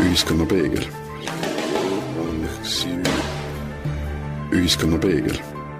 Ühiskonna peegel. Ühiskonna peegel.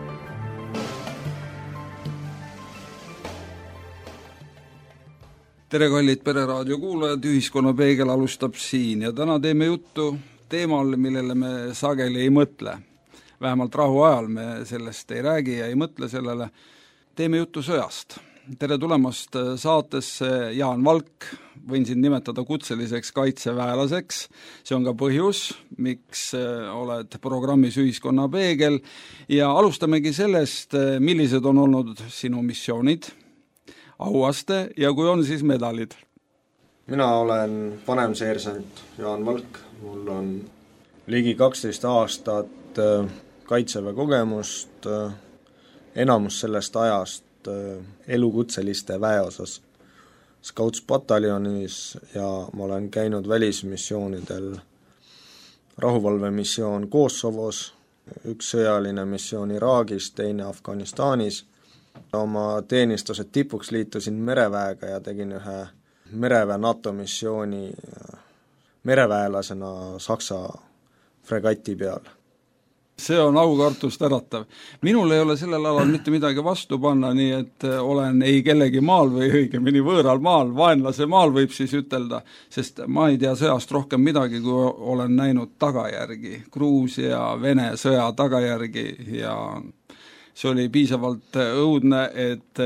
Tere kallid Pereraadio kuulajad, Ühiskonna peegel alustab siin ja täna teeme juttu teemal, millele me sageli ei mõtle. Vähemalt rahuajal me sellest ei räägi ja ei mõtle sellele. Teeme juttu sõjast. Tere tulemast saatesse Jaan Valk, võin sind nimetada kutseliseks kaitseväelaseks. See on ka põhjus, miks oled programmis Ühiskonna peegel ja alustamegi sellest, millised on olnud sinu missioonid, auaste ja kui on, siis medalid. Mina olen vanemseersant Jaan Valk, mul on ligi 12 aastat kaitseväe kogemust, enamus sellest ajast elukutseliste väeosas Scouts-pataljonis ja ma olen käinud välismissioonidel rahuvalvemissioon Kosovos, üks sõjaline missioon Iraagis, teine Afganistanis. Oma teenistuse tipuks liitusin mereväega ja tegin ühe mereväe NATO missiooni mereväelasena Saksa fregati peal. See on aukartust äratav. Minul ei ole sellel alal mitte midagi vastu panna, nii et olen ei kellegi maal või õigemini võõral maal, vaenlase maal võib siis ütelda, sest ma ei tea sõjast rohkem midagi, kui olen näinud tagajärgi, Gruusia, Vene sõja tagajärgi ja see oli piisavalt õudne, et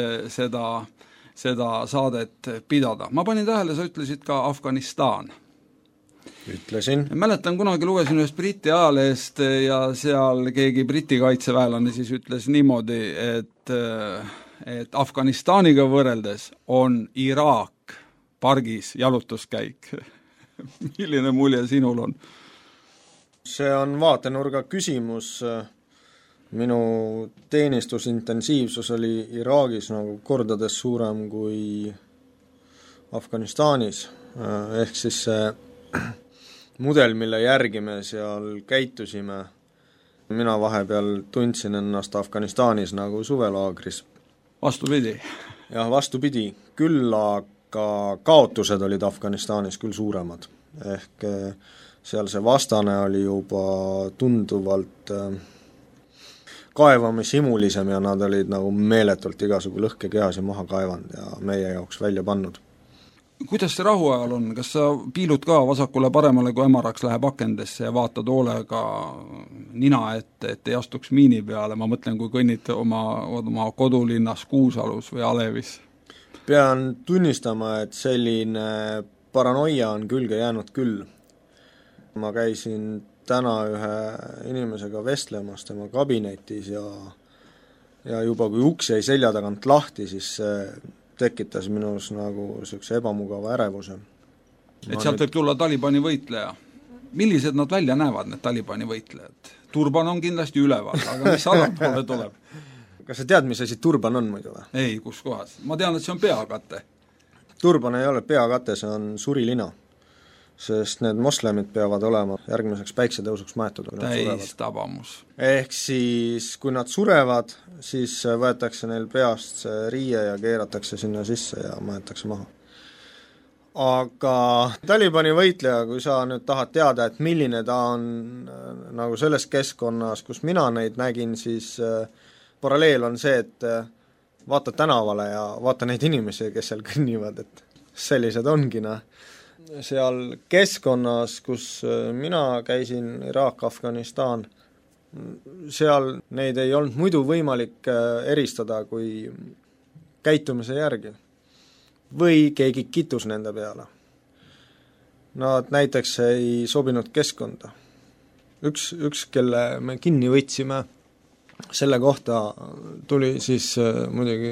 seda saadet pidada. Ma panin tähele, sa ütlesid ka Afganistan. Ütlesin. Mäletan, kunagi lugesin ühest Briti ajalehest ja seal keegi Briti kaitseväelane siis ütles niimoodi, et Afganistaniga võrreldes on Iraak pargis jalutuskäik. Milline mulje sinul on? See on vaatenurga küsimus. Minu teenistusintensiivsus oli Iraagis nagu kordades suurem kui Afganistanis. Ehk siis see mudel, mille järgi me seal käitusime, mina vahepeal tundsin ennast Afganistanis nagu suvelaagris. Vastupidi. Jah, vastupidi. Küll aga kaotused olid Afganistanis küll suuremad. Ehk seal see vastane oli juba tunduvalt kaevamisimulisem ja nad olid nagu meeletult igasugu lõhkekehasid maha kaevanud ja meie jaoks välja pannud. Kuidas see rahuajal on? Kas sa piilud ka vasakule paremale, kui emaraks läheb akendesse ja vaatad hoolega nina ette, et ei astuks miini peale? Ma mõtlen, kui kõnnid oma kodulinnas Kuusalus või Alevis. Pean tunnistama, et selline paranoia on külge jäänud küll. Ma käisin täna ühe inimesega vestlemas tema kabinetis ja juba kui uks jäi selja tagant lahti, siis tekitas minus nagu selline ebamugava ärevuse. Et sealt võib tulla Talibani võitleja. Millised nad välja näevad, need Talibani võitlejad? Turban on kindlasti üleval, aga mis allapoole tuleb? Kas sa tead, mis asi turban on muidu või? Ei, kus kohas? Ma tean, et see on peakate. Turban ei ole peakate, see on surilina, sest need moslemid peavad olema järgmiseks päiksetõusuks maetud. Täis tabamus. Ehk siis, kui nad surevad, siis võetakse neil peast see riie ja keeratakse sinna sisse ja maetakse maha. Aga Talibani võitleja, kui sa nüüd tahad teada, et milline ta on nagu selles keskkonnas, kus mina neid nägin, siis paralleel on see, et vaata tänavale ja vaata neid inimesi, kes seal kõnnivad, et sellised ongi seal keskkonnas, kus mina käisin, Iraak, Afganistan, seal neid ei olnud muidu võimalik eristada kui käitumise järgi. Või keegi kitus nende peale. Nad näiteks ei sobinud keskkonda. Üks, kelle me kinni võtsime, selle kohta tuli siis muidugi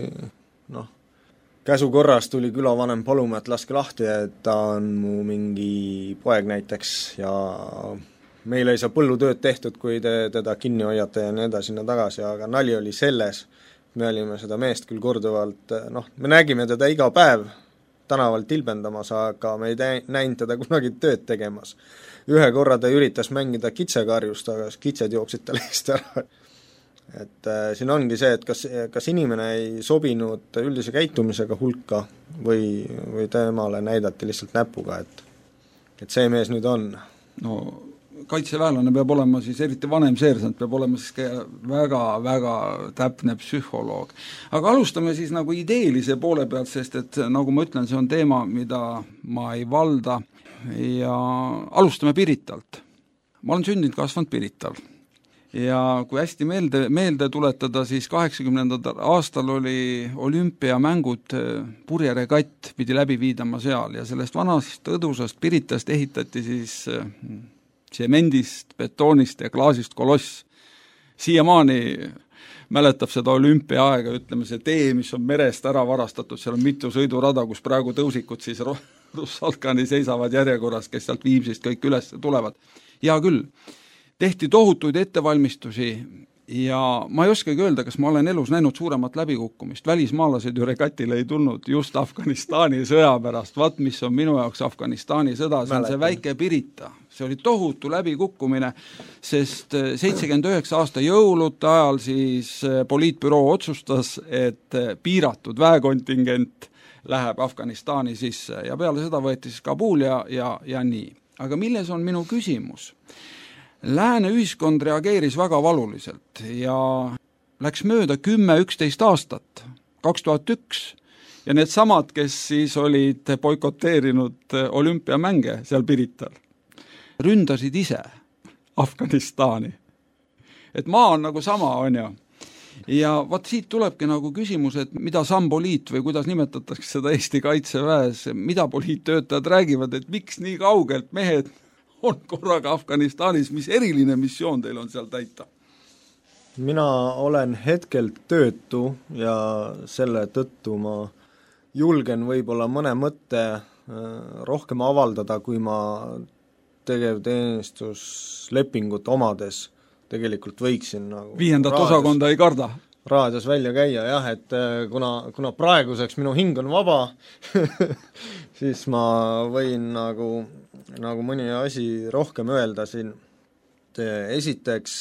käsu korras tuli külavanem paluma, et laske lahti, et ta on mu mingi poeg näiteks ja meil ei saa põllutööd tehtud, kui te teda kinni hoiate ja nii edasi ja tagasi, aga nali oli selles, me olime seda meest küll korduvalt, me nägime teda iga päev tänaval tilbendamas, aga me ei näinud teda kunagi tööd tegemas. Ühe korra ta üritas mängida kitsekarjust, aga kitsed jooksid ta leest ära. Et siin ongi see, et kas inimene ei sobinud üldise käitumisega hulka või temale näidati lihtsalt näpuga, et et see mees nüüd on? No kaitseväelane peab olema siis, eriti vanem seersant, peab olema siis väga täpne psühholoog. Aga alustame siis nagu ideelise poole pealt, sest et nagu ma ütlen, see on teema, mida ma ei valda ja alustame Piritalt. Ma olen sündinud, kasvanud Pirital. Ja kui hästi meelde tuletada, siis 80. aastal oli olümpiamängud purjeregatt, pidi läbi viidama seal ja sellest vanast õdusast Piritast ehitati siis tsemendist, betoonist ja klaasist koloss. Siiamaani mäletab seda olümpiaaega, ütleme see tee, mis on merest ära varastatud, seal on mitu sõidurada, kus praegu tõusikud siis Russalkani seisavad järjekorras, kes sealt Viimsist kõik üles tulevad. Ja küll, tehti tohutuid ettevalmistusi ja ma ei oskagi öelda, kas ma olen elus näinud suuremat läbikukkumist. Välismaalased ju regatile ei tulnud just Afganistani sõja pärast. Vaat, mis on minu jaoks Afganistani sõda, see on see väike Pirita. See oli tohutu läbikukkumine, sest 79 aasta jõulude ajal siis poliitbüroo otsustas, et piiratud väekontingent läheb Afganistani sisse ja peale seda võeti siis Kabul ja nii. Aga milles on minu küsimus? Lääne ühiskond reageeris väga valuliselt ja läks mööda 10-11 aastat, 2001, ja need samad, kes siis olid boikoteerinud olümpiamänge seal Pirital, ründasid ise Afganistani. Et maa on nagu sama, on ju. Ja vaat siit tulebki nagu küsimus, et mida sampoliit või kuidas nimetatakse seda Eesti kaitseväes, mida poliittöötajad räägivad, et miks nii kaugelt mehed on korraga Afganistanis, mis eriline missioon teil on seal täita? Mina olen hetkel töötu ja selle tõttu ma julgen võib-olla mõne mõtte rohkem avaldada, kui ma tegevteenistuslepingut omades tegelikult võiksin nagu 5. osakonda ei karda? Raadios välja käia, jah, et kuna praeguseks minu hing on vaba, siis ma võin nagu mõni asi rohkem öelda siin. Esiteks,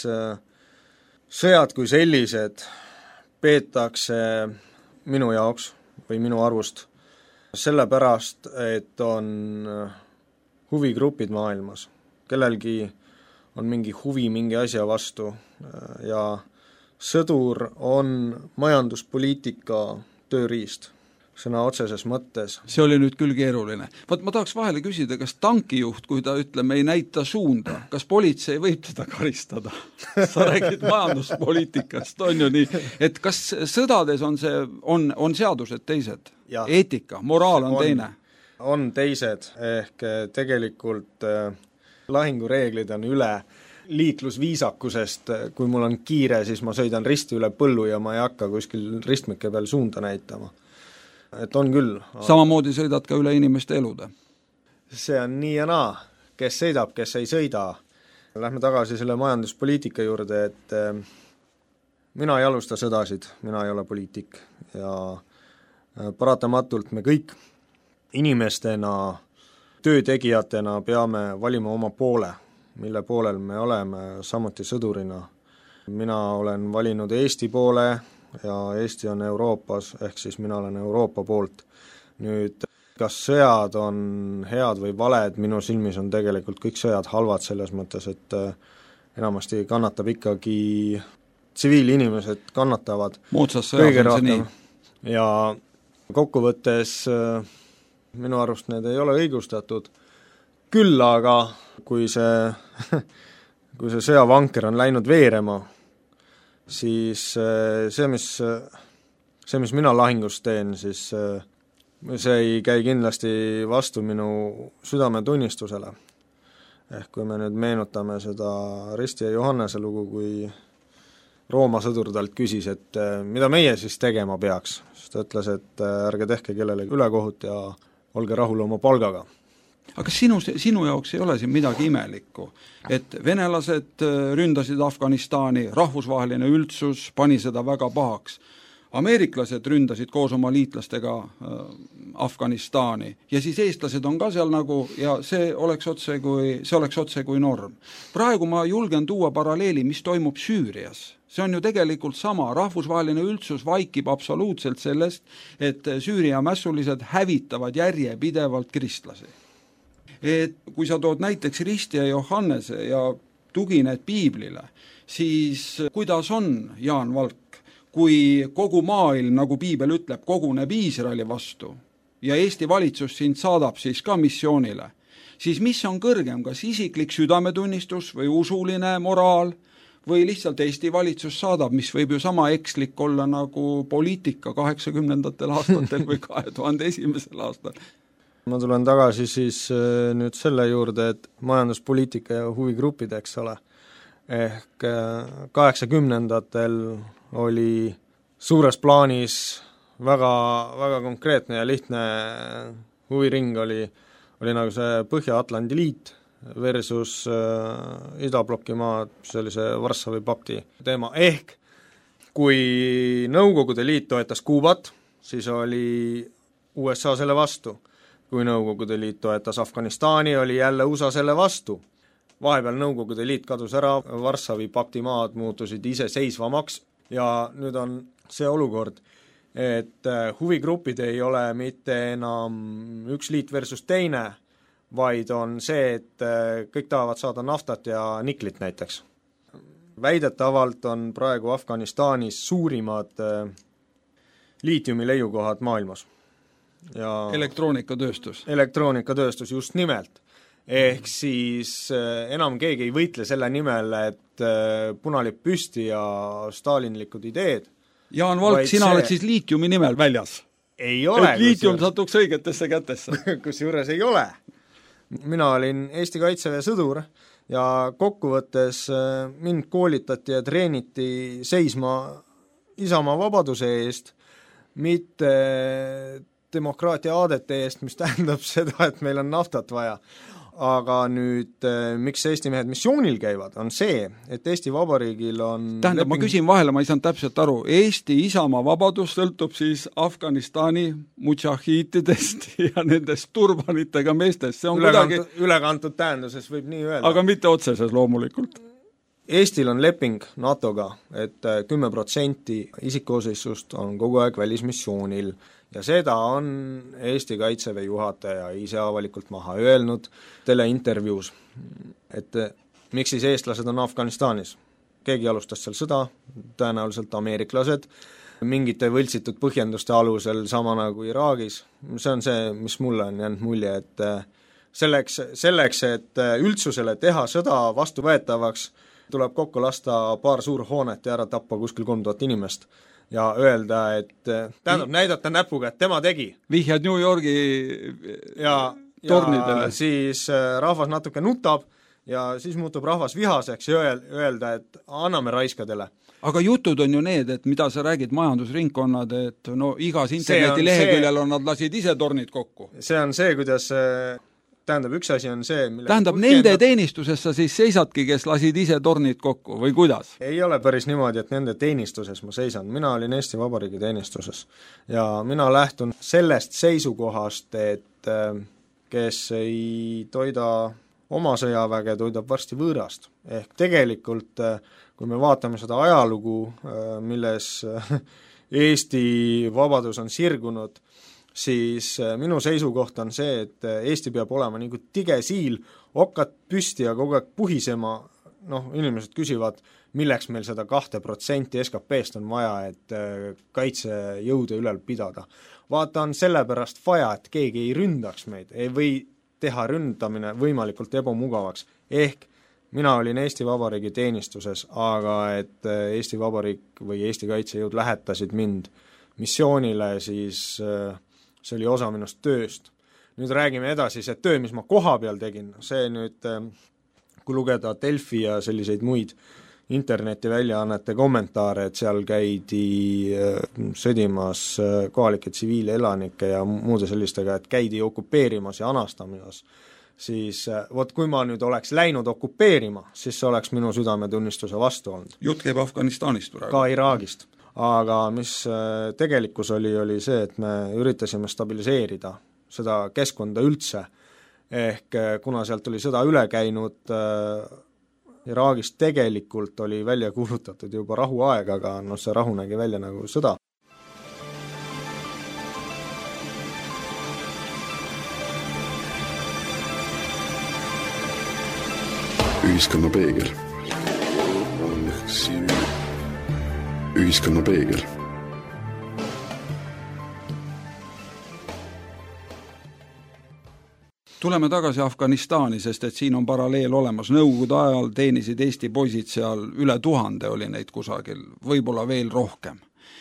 sõjad kui sellised peetakse minu jaoks või minu arvust sellepärast, et on huvigrupid maailmas. Kellelgi on mingi huvi mingi asja vastu ja sõdur on majanduspoliitika tööriist, sõna otseses mõttes. See oli nüüd küll keeruline. Ma tahaks vahele küsida, kas tankijuht, kui ta ütleme, ei näita suunda, kas politsei võib teda karistada? Sa räägid majanduspoliitikast, on ju nii, et kas sõdades on seadused teised? Ja, eetika, moraal on teine? On teised, ehk tegelikult lahingureeglid on üle liiklusviisakusest, kui mul on kiire, siis ma sõidan risti üle põllu ja ma ei hakka kuskil ristmike peal suunda näitama. Et on küll. Samamoodi sõidad ka üle inimeste elude? See on nii ja naa, kes sõidab, kes ei sõida. Lähme tagasi selle majanduspoliitika juurde, et mina ei alusta sõdasid, mina ei ole poliitik ja paratamatult me kõik inimestena, töötegijatena peame valima oma poole, mille poolel me oleme samuti sõdurina. Mina olen valinud Eesti poole ja Eesti on Euroopas, ehk siis mina olen Euroopa poolt. Nüüd, kas sõjad on head või valed, minu silmis on tegelikult kõik sõjad halvad selles mõttes, et enamasti kannatab ikkagi, tsiviilinimesed kannatavad moodsas sõjas on see nii. Ja kokkuvõttes minu arust need ei ole õigustatud. Küll aga, kui see sõjavanker on läinud veerema, siis see, mis mina lahingus teen, siis see ei käi kindlasti vastu minu südametunnistusele. Ehk kui me nüüd meenutame seda Risti ja Johannese lugu, kui Rooma sõdur talt küsis, et mida meie siis tegema peaks, siis ta ütles, et ärge tehke kellelegi ülekohut ja olge rahul oma palgaga. Aga sinu jaoks ei ole siin midagi imelikku, et venelased ründasid Afganistani, rahvusvaheline üldsus pani seda väga pahaks. Ameeriklased ründasid koos oma liitlastega Afganistani ja siis eestlased on ka seal nagu ja see oleks otse kui norm. Praegu ma julgen tuua paralleeli, mis toimub Süürias. See on ju tegelikult sama, rahvusvaheline üldsus vaikib absoluutselt sellest, et Süüria mässulised hävitavad järjepidevalt kristlasi. et kui sa tood näiteks Risti ja Johannese ja tugined piiblile, siis kuidas on, Jaan Valk, kui kogu maailm, nagu piibel ütleb, koguneb Iisraeli vastu ja Eesti valitsus sind saadab siis ka missioonile, siis mis on kõrgem, kas isiklik südametunnistus või usuline moraal või lihtsalt Eesti valitsus saadab, mis võib ju sama ekslik olla nagu poliitika 80ndatel aastatel või 2001. aastal. Ma tulen tagasi siis nüüd selle juurde, et majanduspoliitika ja huvigrupid, eks ole, ehk 80ndatel oli suures plaanis väga, väga konkreetne ja lihtne huviring oli nagu see Põhja-Atlandi liit versus idabloki maad, see oli see Varssavi pakti teema, ehk kui Nõukogude Liit toetas Kuubat, siis oli USA selle vastu. Kui Nõukogude Liit toetas Afganistani, oli jälle USA selle vastu. Vahepeal Nõukogude Liit kadus ära, Varssavi pakti maad muutusid iseseisvamaks ja nüüd on see olukord, et huvigrupid ei ole mitte enam üks liit versus teine, vaid on see, et kõik tahavad saada naftat ja niklit näiteks. Väidetavalt on praegu Afganistanis suurimad liitiumi leiukohad maailmas. Ja elektroonikatööstus just nimelt. Ehk siis enam keegi ei võitle selle nimel, et punalipp püsti ja stalinlikud ideed. Jaan Valk, sina oled siis liitiumi nimel väljas? Ei ole. Et liitium satuks õigetesse kätesse? Kusjuures ei ole. Mina olin Eesti Kaitseväe sõdur ja kokkuvõttes mind koolitati ja treeniti seisma Isamaa vabaduse eest, mitte demokraatia aadete eest, mis tähendab seda, et meil on naftat vaja. Aga nüüd, miks Eesti mehed missioonil käivad, on see, et Eesti Vabariigil on tähendab, ma küsin vahele, ma ei saanud täpselt aru, Eesti Isamaa vabadus sõltub siis Afganistani mudžahiitidest ja nendest turbanitega meestest, see on ülekantud tähenduses võib nii öelda. Aga mitte otseses loomulikult. Eestil on leping NATO-ga, et 10% isikkoosseisust on kogu aeg välismissioonil ja seda on Eesti Kaitseväe juhataja ise avalikult maha öelnud teleintervjuus, et miks siis eestlased on Afganistanis. Keegi alustas seal sõda, tõenäoliselt ameeriklased, mingite võltsitud põhjenduste alusel sama nagu Iraagis. See on see, mis mulle on jäänud mulje, et selleks, et üldsusele teha sõda vastuvõetavaks, tuleb kokku lasta paar suur hoonet ja ära tappa kuskil 3000 inimest ja öelda, et näidata näpuga, et tema tegi. Vihjad New Yorgi tornidele. Ja siis rahvas natuke nutab ja siis muutub rahvas vihaseks ja öelda, et anname raiskadele. Aga jutud on ju need, et mida sa räägid majandusringkonnad, et no igas interneti leheküljel on nad lasid ise tornid kokku. See on see, kuidas tähendab, üks asi on see, tähendab, nende teenistuses sa siis seisadki, kes lasid ise tornid kokku, või kuidas? Ei ole päris niimoodi, et nende teenistuses ma seisan. Mina olin Eesti Vabariigi teenistuses ja mina lähtun sellest seisukohast, et kes ei toida oma sõjaväge, toidab varsti võõrast. Ehk tegelikult, kui me vaatame seda ajalugu, milles Eesti vabadus on sirgunud, siis minu seisukoht on see, et Eesti peab olema nagu tige siil, okkad püsti ja kogu aeg puhisema, inimesed küsivad, milleks meil seda 2% SKP-st on vaja, et kaitsejõude ülal pidada. Vaata, on sellepärast vaja, et keegi ei ründaks meid, ei või teha ründamine võimalikult ebamugavaks. Ehk mina olin Eesti Vabariigi teenistuses, aga et Eesti Vabariik või Eesti kaitsejõud lähetasid mind missioonile, siis see oli osa minust tööst. Nüüd räägime edasi, see töö, mis ma koha peal tegin, see nüüd, kui lugeda Delfi ja selliseid muid interneti väljaannete kommentaare, et seal käidi sõdimas kohalike tsiviilelanikke ja muude sellistega, et käidi okupeerimas ja anastamas, siis kui ma nüüd oleks läinud okupeerima, siis see oleks minu südametunnistuse vastu olnud. Jutt käib Afganistanist praegu. Ka Iraagist. Aga mis tegelikkus oli see, et me üritasime stabiliseerida seda keskkonda üldse, ehk kuna sealt oli sõda üle käinud, Iraagist tegelikult oli välja kuulutatud juba rahuaeg, aga see rahu nägi välja nagu sõda. Ühiskonna peegel. Ühiskonna peegel. Tuleme tagasi Afganistani, sest et siin on paralleel olemas. Nõukogude ajal teenisid Eesti poisid seal üle 1000 oli neid kusagil, võib-olla veel rohkem.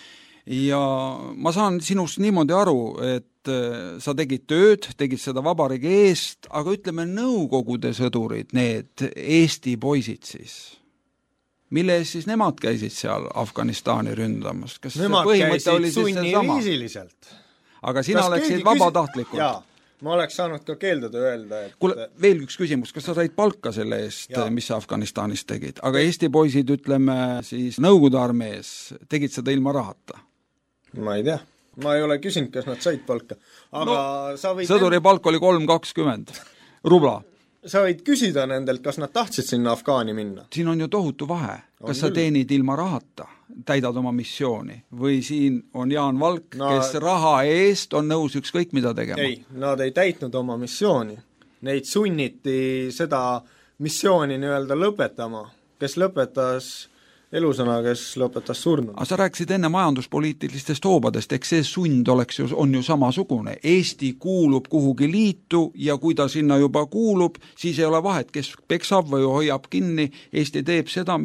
Ja ma saan sinust niimoodi aru, et sa tegid tööd, tegid seda vabariigi eest, aga ütleme Nõukogude sõdurid, need Eesti poisid siis, mille eest siis nemad käisid seal Afganistani ründamas? Kas nemad käisid sunniviisiliselt. Aga sina läksid vabatahtlikult? Jaa. Ma oleks saanud ka keelduda öelda, et... Kuule, veel üks küsimus, kas sa said palka selle eest, mis sa Afganistanis tegid? Aga Eesti poisid, ütleme siis Nõukogude armees, tegid seda ilma rahata? Ma ei tea. Ma ei ole küsinud, kas nad said palka. Aga sa võid... Sõduri palk oli 3,20 rubla. Sa võid küsida nendelt, kas nad tahtsid sinna Afgaani minna? Siin on ju tohutu vahe. Kas sa teenid ilma rahata, täidad oma missiooni? Või siin on Jaan Valk, kes raha eest on nõus ükskõik mida tegema? Ei, nad ei täitnud oma missiooni. Neid sunniti seda missiooni nii-öelda lõpetama. Kes lõpetas elusõna, kes lõpetas surnud. Aga sa rääkisid enne majanduspoliitilistest hoobadest, eks see sund on ju samasugune. Eesti kuulub kuhugi liitu ja kui ta sinna juba kuulub, siis ei ole vahet, kes peksab või hoiab kinni. Eesti teeb seda,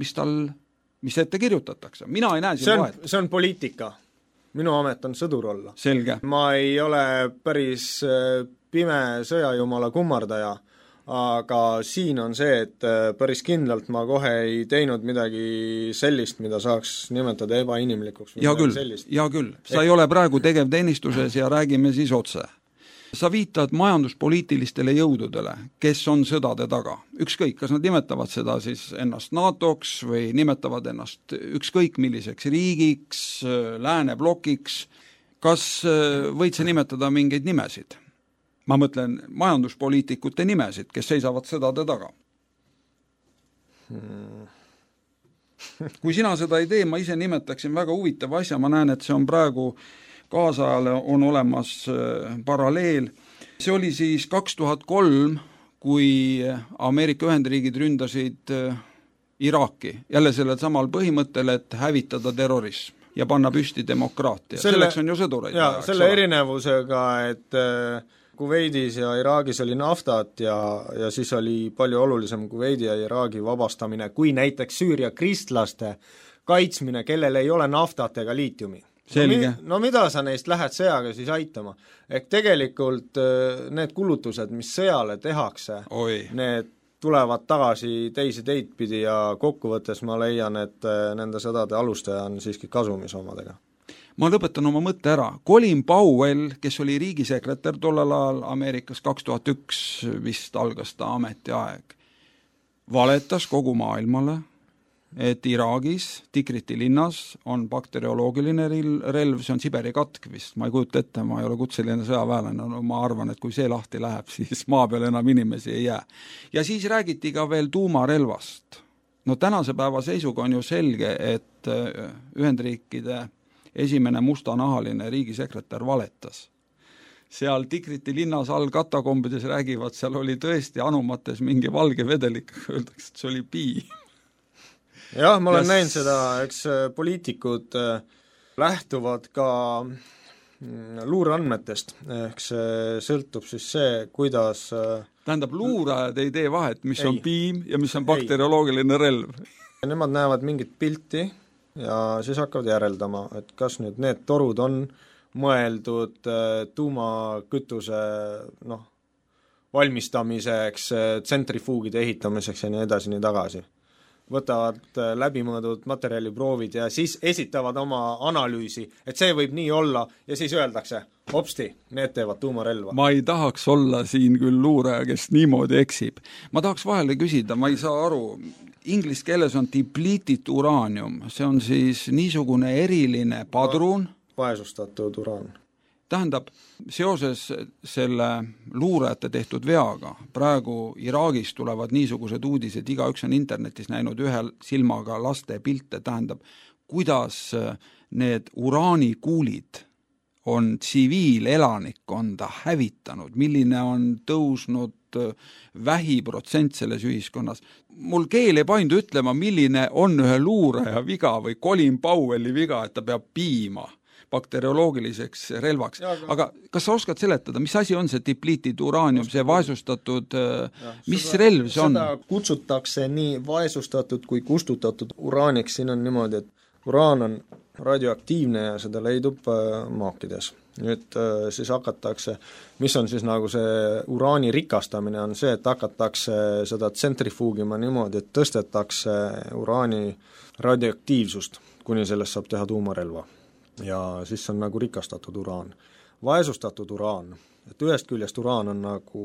mis ette kirjutatakse. Mina ei näe siin vahet. See on poliitika. Minu amet on sõdur olla. Selge. Ma ei ole päris pime sõjajumala kummardaja, aga siin on see, et päris kindlalt ma kohe ei teinud midagi sellist, mida saaks nimetada ebainimlikuks. Ja küll. Sa ei ole praegu tegevteenistuses ja räägime siis otse. Sa viitad majanduspoliitilistele jõududele, kes on sõdade taga. Ükskõik, kas nad nimetavad seda siis ennast NATO-ks või nimetavad ennast ükskõik milliseks riigiks, lääneblokiks. Kas võid sa nimetada mingeid nimesid? Ma mõtlen majanduspoliitikute nimesid, kes seisavad sõdade taga. Kui sina seda ei tee, ma ise nimetaksin väga huvitava asja, ma näen, et see on praegu kaasajale on olemas paralleel. See oli siis 2003, kui Ameerika Ühendriigid ründasid Iraaki. Jälle sellel samal põhimõttel, et hävitada terrorism ja panna püsti demokraatia. Selleks on ju sõdureid. Jaa, selle erinevusega, et Kuveidis ja Iraagis oli naftat ja siis oli palju olulisem Kuveidi ja Iraagi vabastamine kui näiteks Süüria kristlaste kaitsmine, kellel ei ole naftat ega liitiumi. Selge. No mida sa neist lähed sõjaga siis aitama? Ehk tegelikult need kulutused, mis sõjale tehakse, need tulevad tagasi teisi teid pidi ja kokkuvõttes ma leian, et nende sõdade alustaja on siiski kasumis omadega. Ma lõpetan oma mõtte ära. Colin Powell, kes oli riigisekretär tollel ajal Ameerikas 2001 vist algas ta ametiaeg, valetas kogu maailmale, et Iraagis, Tikriti linnas on bakterioloogiline relv, see on Siberi katk vist, ma ei kujuta ette, ma ei ole kutseline sõjaväelane, no ma arvan, et kui see lahti läheb, siis maa peal enam inimesi ei jää. Ja siis räägiti ka veel tuumarelvast. No tänase päeva seisuga on ju selge, et Ühendriikide esimene mustanahaline riigisekretär valetas. Seal Tikriti linnas all katakombides räägivad, seal oli tõesti anumates mingi valge vedelik, öeldakse, et see oli pii. Jah, ma olen näinud seda, eks poliitikud lähtuvad ka luureandmetest, ehk see sõltub siis see, kuidas... Tähendab, luurajad ei tee vahet, mis on piim ja mis on bakterioloogiline relv. Nemad näevad mingit pilti ja siis hakkavad järeldama, et kas nüüd need torud on mõeldud tuumakütuse valmistamiseks, tsentrifuugide ehitamiseks ja nii edasi, nii tagasi. Võtavad läbimõõdud materjaliproovid ja siis esitavad oma analüüsi, et see võib nii olla ja siis öeldakse, hopsti, need teevad tuumarelva. Ma ei tahaks olla siin küll luuraja, kes niimoodi eksib. Ma tahaks vahele küsida, ma ei saa aru, inglise keeles on depleted uraanium, see on siis niisugune eriline padrun. Vaesustatud uraan. Tähendab, seoses selle luurajate tehtud veaga, praegu Iraagis tulevad niisugused uudised, igaüks on internetis näinud ühel silmaga laste pilte, tähendab, kuidas need uraanikuulid on tsiviilelanikkonda hävitanud, milline on tõusnud vähiprotsent selles ühiskonnas. Mul keel ei paindu ütlema, milline on ühe luuraja viga või Colin Powelli viga, et ta peab piima bakterioloogiliseks relvaks. Aga kas sa oskad seletada, mis asi on see depleted uraanium, see vaesustatud, mis relv see on? Seda kutsutakse nii vaesustatud kui kustutatud uraaniks, siin on niimoodi, et uraan on radioaktiivne ja seda leidub maakides. Nüüd siis hakatakse, mis on siis nagu see uraani rikastamine, on see, et hakatakse seda tsentrifuugima niimoodi, et tõstetakse uraani radioaktiivsust, kuni sellest saab teha tuumarelva. Ja siis on nagu rikastatud uraan. Vaesustatud uraan, et ühest küljest uraan on nagu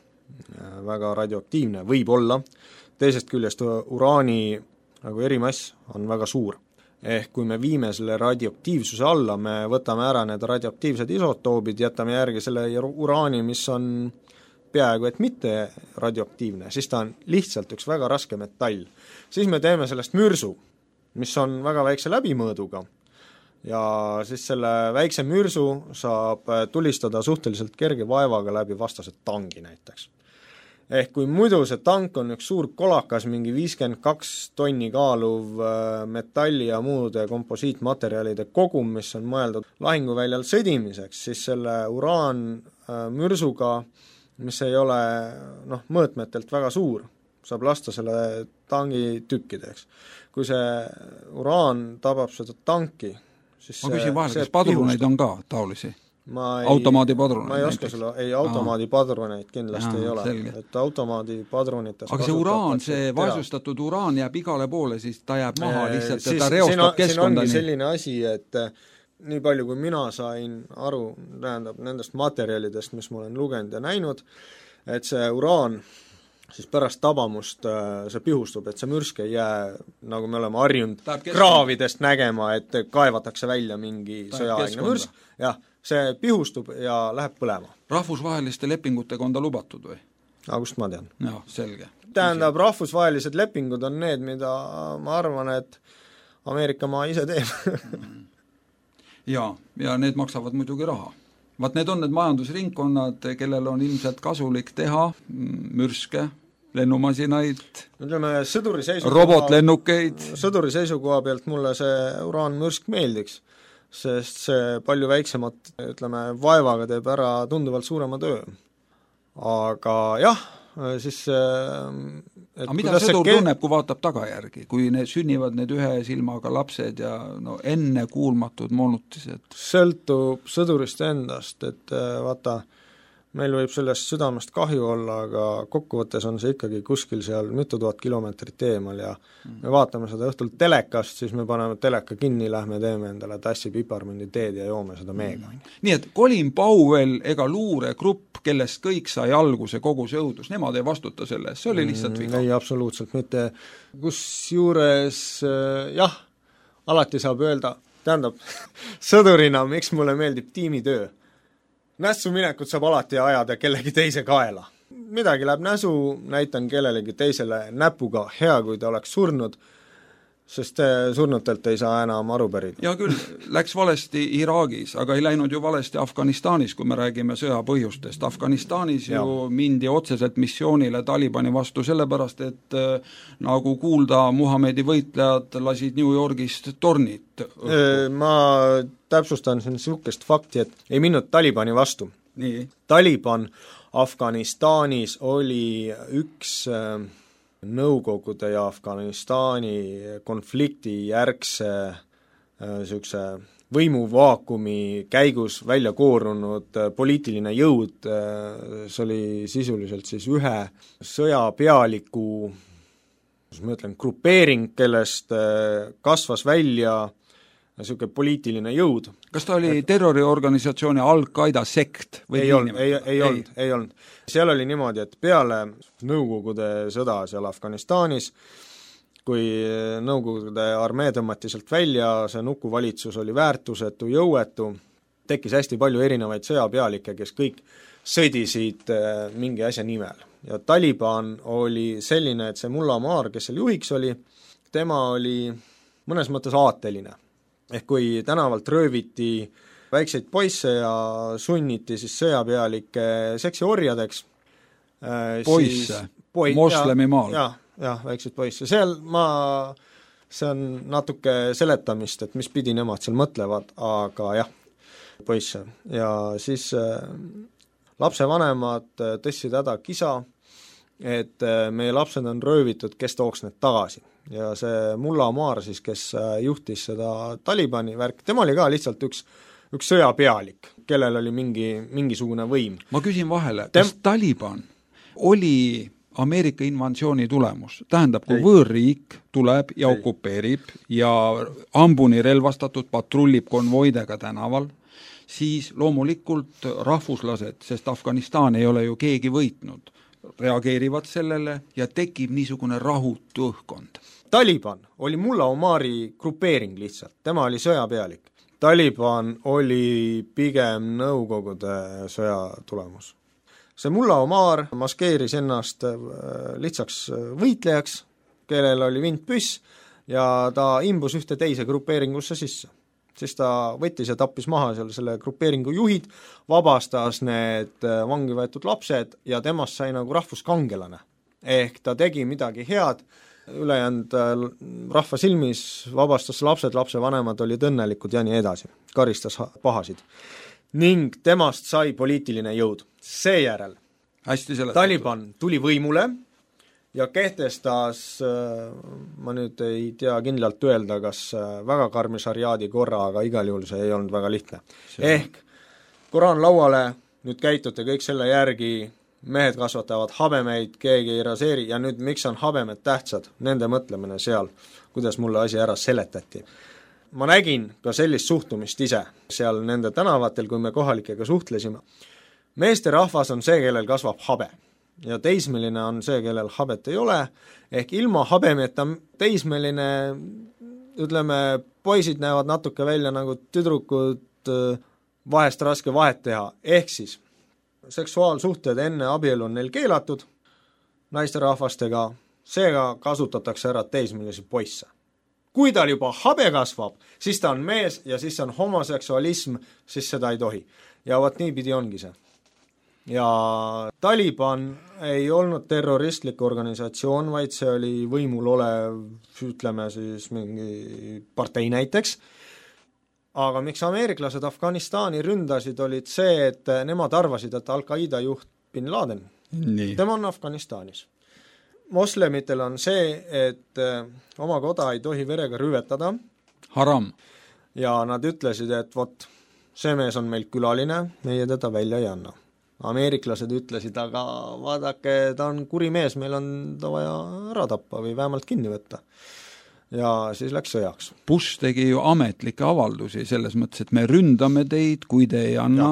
väga radioaktiivne, võib olla, teisest küljest uraani nagu erimass on väga suur. Ehk kui me viime selle radioaktiivsuse alla, me võtame ära need radioaktiivsed isotoobid, jätame järgi selle uraani, mis on peaaegu et mitte radioaktiivne, siis ta on lihtsalt üks väga raske metall. Siis me teeme sellest mürsu, mis on väga väikse läbimõõduga, ja siis selle väikse mürsu saab tulistada suhteliselt kerge vaevaga läbi vastased tangi näiteks. Ehk kui muidu see tank on üks suur kolakas, mingi 52 tonni kaaluv metalli ja muude komposiitmaterjalide kogum, mis on mõeldud lahinguväljal sõdimiseks, siis selle uraan mürsuga, mis ei ole mõõtmetelt väga suur, saab lasta selle tangi tükkideks. Kui see uraan tabab seda tanki, siis ma küsin vahel, kas padruneid on ka taolisi? Automaadipadruneid? Ma ei oska sulle, ei automaadipadruneid kindlasti ei ole. Selge. Et automaadipadrunites aga see uraan, see vaesustatud uraan jääb igale poole, siis ta jääb maha lihtsalt ja ta reostab keskkonda. Siin ongi selline asi, et nii palju kui mina sain aru, tähendab nendest materjalidest, mis ma olen lugenud ja näinud, et see uraan siis pärast tabamust see pihustub, et see mürsk ei jää, nagu me oleme harjunud kraavidest nägema, et kaevatakse välja mingi sõjaaegne mürsk, jah, see pihustub ja läheb põlema. Rahvusvaheliste lepingutega on ta lubatud või? Kust ma tean? Jah, selge. Tähendab, rahvusvahelised lepingud on need, mida ma arvan, et Ameerika maa ise teeb. ja need maksavad muidugi raha. Vaat need on need majandusringkonnad, kellel on ilmselt kasulik teha mürske, lennumasinaid, robotlennukeid. Sõduri seisukoha pealt mulle see uraanmürsk meeldiks, sest see palju väiksemat, ütleme, vaevaga teeb ära tunduvalt suurema töö. Aga jah, siis aga mida sõdur tunneb, kui vaatab tagajärgi, kui sünnivad need ühe silmaga lapsed ja enne kuulmatud moonutised? Sõltub sõdurist endast, et vaata, meil võib sellest südamest kahju olla, aga kokkuvõttes on see ikkagi kuskil seal mitu tuhat kilomeetrit eemal ja me vaatame seda õhtul telekast, siis me paneme teleka kinni, lähme teeme endale tassi piparmündi teed ja joome seda meega. Nii et Colin Powell ega luuregrupp, kellest kõik sai alguse kogu see õudus, nemad ei vastuta selles, see oli lihtsalt viga. Ei, absoluutselt mitte. Kusjuures jah, alati saab öelda, tähendab, sõdurina, miks mulle meeldib tiimitöö. Nässu minekut saab alati ajada kellegi teise kaela. Midagi läheb näsu, näitan kellelegi teisele näpuga, hea kui ta oleks surnud, sest surnutelt ei saa enam aru pärida. Ja küll, läks valesti Iraagis, aga ei läinud ju valesti Afganistanis, kui me räägime sõja põhjustest. Afganistanis ju mindi otseselt missioonile Talibani vastu sellepärast, et nagu kuulda, Muhamedi võitlejad lasid New Yorgist tornid. Ma täpsustan siin sihukest fakti, et ei minnud Talibani vastu. Nii. Taliban Afganistanis oli üks Nõukogude ja Afganistani konflikti järgse sihukese võimuvaakumi käigus välja koorunud poliitiline jõud, see oli sisuliselt siis ühe sõjapealiku, ma ütlen, grupeering, kellest kasvas välja niisugune poliitiline jõud. Kas ta oli terroriorganisatsiooni Al-Qaeda sekt? Ei olnud. Seal oli niimoodi, et peale Nõukogude sõda seal Afganistanis, kui Nõukogude armee tõmmati sealt välja, see nukuvalitsus oli väärtusetu, jõuetu, tekkis hästi palju erinevaid sõjapealikke, kes kõik sõdisid mingi asja nimel. Ja Taliban oli selline, et see Mullah Omar, kes seal juhiks oli, tema oli mõnes mõttes aateline. Ehk kui tänavalt rööviti väikseid poisse ja sunniti siis sõjapealike seksiorjadeks, poisse, moslemimaal. Jah, väikseid poisse. See on natuke seletamist, et mis pidi nemad seal mõtlevad, aga jah, poisse. Ja siis lapsevanemad tõstsid häda kisa, et meie lapsed on röövitud, kes tooks need tagasi. Ja see Mullah Omar siis, kes juhtis seda Talibani värk, tema oli ka lihtsalt üks sõjapealik, kellel oli mingisugune võim. Ma küsin vahele, kas Taliban oli Ameerika invasiooni tulemus? Tähendab, kui võõrriik tuleb ja okupeerib ja hambuni relvastatud patrullib konvoidega tänaval, siis loomulikult rahvuslased, sest Afganistan ei ole ju keegi võitnud, reageerivad sellele ja tekib niisugune rahutu õhkkond. Taliban oli Mullah Omari grupeering lihtsalt, tema oli sõjapealik. Taliban oli pigem Nõukogude sõja tulemus. See Mullah Omar maskeeris ennast lihtsaks võitlejaks, kellel oli vintpüss ja ta imbus ühte teise grupeeringusse sisse. Siis ta võttis ja tappis maha selle grupeeringu juhid, vabastas need vangi võetud lapsed ja temast sai nagu rahvuskangelane. Ehk ta tegi midagi head, ülejäänud rahva silmis vabastas lapsed, lapsevanemad olid õnnelikud ja nii edasi, karistas pahasid. Ning temast sai poliitiline jõud. Seejärel Taliban tuli võimule ja kehtestas, ma nüüd ei tea kindlalt öelda, kas väga karmi šariaadi korra, aga igal juhul see ei olnud väga lihtne. Ehk Koraan lauale, nüüd käitute kõik selle järgi, mehed kasvatavad habemeid, keegi ei raseeri ja nüüd miks on habemed tähtsad, nende mõtlemine seal, kuidas mulle asi ära seletati. Ma nägin ka sellist suhtumist ise seal nende tänavatel, kui me kohalikega suhtlesime. Meeste rahvas on see, kellel kasvab habe ja teismeline on see, kellel habet ei ole, ehk ilma habemeta teismeline, ütleme, poisid näevad natuke välja nagu tüdrukud, vahest raske vahet teha, ehk siis seksuaalsuhted enne abielu on neil keelatud naisterahvastega, seega kasutatakse ära teismelisi poisse. Kui tal juba habe kasvab, siis ta on mees ja siis on homoseksualism, siis seda ei tohi. Ja võt nii pidi ongi see. Ja Taliban ei olnud terroristlik organisatsioon, vaid see oli võimul olev, ütleme siis mingi partei näiteks. Aga miks ameeriklased Afganistani ründasid, olid see, et nemad arvasid, et Al-Qaida juht Bin Laden, tema on Afganistanis. Moslemitel on see, et oma koda ei tohi verega rüvetada. Haram. Ja nad ütlesid, et vot, see mees on meil külaline, meie teda välja ei anna. Ameeriklased ütlesid, aga vaadake, ta on kuri mees, meil on ta vaja ära tappa või vähemalt kinni võtta. Ja siis läks sõjaks. Bush tegi ju ametlikke avaldusi selles mõttes, et me ründame teid, kui te ei anna